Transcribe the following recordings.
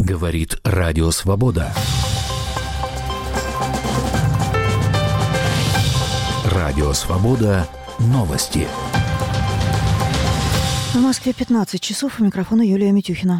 Говорит Радио Свобода. Радио Свобода. Новости. В Москве 15 часов. У микрофона Юлия Митюхина.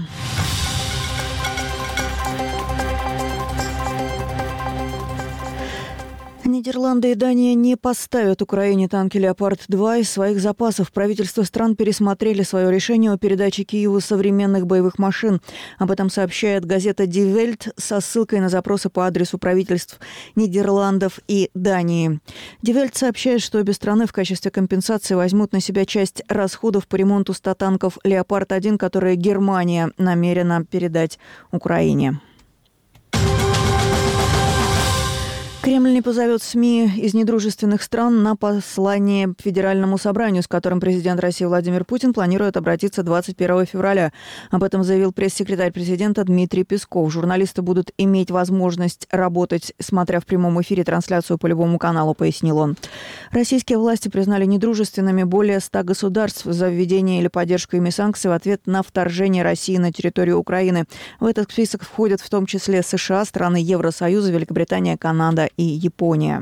Нидерланды и Дания не поставят Украине танки «Леопард-2» из своих запасов. Правительства стран пересмотрели свое решение о передаче Киеву современных боевых машин. Об этом сообщает газета «Die Welt» со ссылкой на запросы по адресу правительств Нидерландов и Дании. «Die Welt» сообщает, что обе страны в качестве компенсации возьмут на себя часть расходов по ремонту 100 танков «Леопард-1», которые Германия намерена передать Украине. Кремль не позовет СМИ из недружественных стран на послание Федеральному собранию, с которым президент России Владимир Путин планирует обратиться 21 февраля. Об этом заявил пресс-секретарь президента Дмитрий Песков. Журналисты будут иметь возможность работать, смотря в прямом эфире трансляцию по любому каналу, пояснил он. Российские власти признали недружественными более 100 государств за введение или поддержку ими санкций в ответ на вторжение России на территорию Украины. В этот список входят в том числе США, страны Евросоюза, Великобритания, Канада и Япония.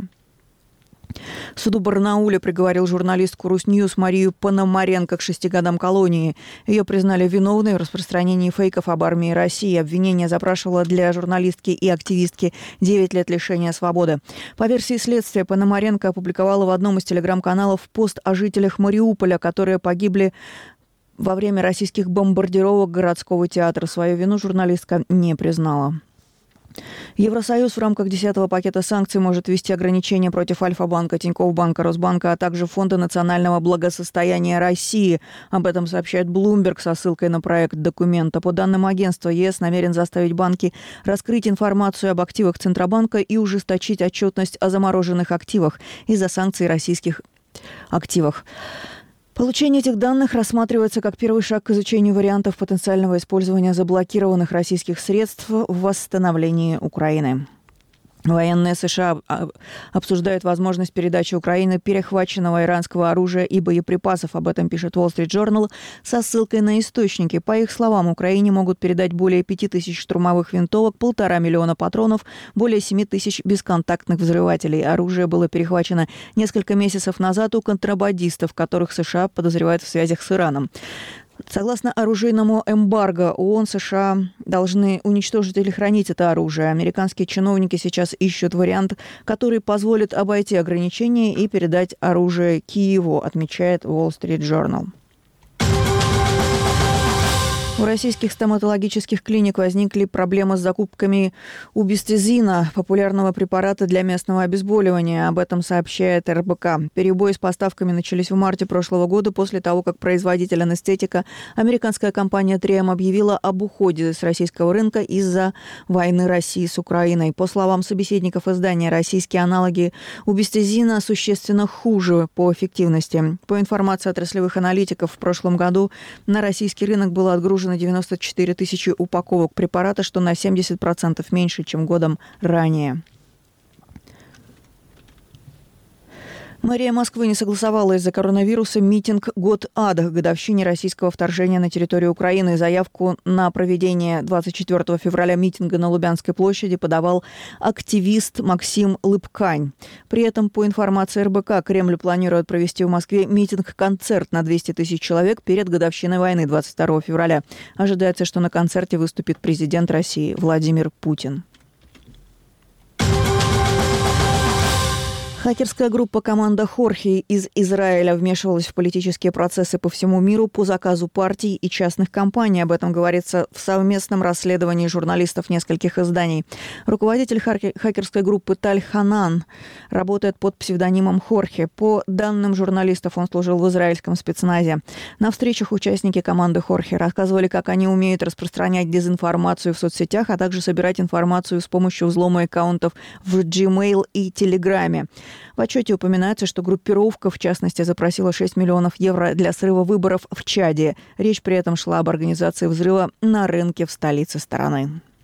Суду Барнауля приговорил журналистку «Русньюз» Марию Пономаренко к 6 годам колонии. Ее признали виновной в распространении фейков об армии России. Обвинение запрашивало для журналистки и активистки 9 лет лишения свободы. По версии следствия, Пономаренко опубликовала в одном из телеграм-каналов пост о жителях Мариуполя, которые погибли во время российских бомбардировок городского театра. Свою вину журналистка не признала. Евросоюз в рамках 10-го пакета санкций может ввести ограничения против Альфа-банка, Тинькофф банка, Росбанка, а также Фонда национального благосостояния России. Об этом сообщает Bloomberg со ссылкой на проект документа. По данным агентства, ЕС намерен заставить банки раскрыть информацию об активах Центробанка и ужесточить отчетность о замороженных активах из-за санкций российских активах. Получение этих данных рассматривается как первый шаг к изучению вариантов потенциального использования заблокированных российских средств в восстановлении Украины. Военные США обсуждают возможность передачи Украины перехваченного иранского оружия и боеприпасов. Об этом пишет Wall Street Journal со ссылкой на источники. По их словам, Украине могут передать более 5000 штурмовых винтовок, 1,5 миллиона патронов, более 7000 бесконтактных взрывателей. Оружие было перехвачено несколько месяцев назад у контрабандистов, которых США подозревают в связях с Ираном. Согласно оружейному эмбарго ООН, США должны уничтожить или хранить это оружие. Американские чиновники сейчас ищут вариант, который позволит обойти ограничения и передать оружие Киеву, отмечает Wall Street Journal. У российских стоматологических клиник возникли проблемы с закупками убистезина, популярного препарата для местного обезболивания. Об этом сообщает РБК. Перебои с поставками начались в марте прошлого года после того, как производитель анестетика, американская компания 3M, объявила об уходе с российского рынка из-за войны России с Украиной. По словам собеседников издания, российские аналоги убистезина существенно хуже по эффективности. По информации отраслевых аналитиков, в прошлом году на российский рынок было отгружено 94 тысячи упаковок препарата, что на 70% меньше, чем годом ранее. Мэрия Москвы не согласовала из-за коронавируса митинг «Год ада» к годовщине российского вторжения на территорию Украины. Заявку на проведение 24 февраля митинга на Лубянской площади подавал активист Максим Лыбкань. При этом, по информации РБК, Кремль планирует провести в Москве митинг-концерт на 200 тысяч человек перед годовщиной войны 22 февраля. Ожидается, что на концерте выступит президент России Владимир Путин. Хакерская группа «Команда Хорхе» из Израиля вмешивалась в политические процессы по всему миру по заказу партий и частных компаний. Об этом говорится в совместном расследовании журналистов нескольких изданий. Руководитель хакерской группы Таль Ханан работает под псевдонимом Хорхе. По данным журналистов, он служил в израильском спецназе. На встречах участники команды Хорхе рассказывали, как они умеют распространять дезинформацию в соцсетях, а также собирать информацию с помощью взлома аккаунтов в Gmail и Телеграме. В отчете упоминается, что группировка, в частности, запросила 6 миллионов евро для срыва выборов в Чаде. Речь при этом шла об организации взрыва на рынке в столице страны.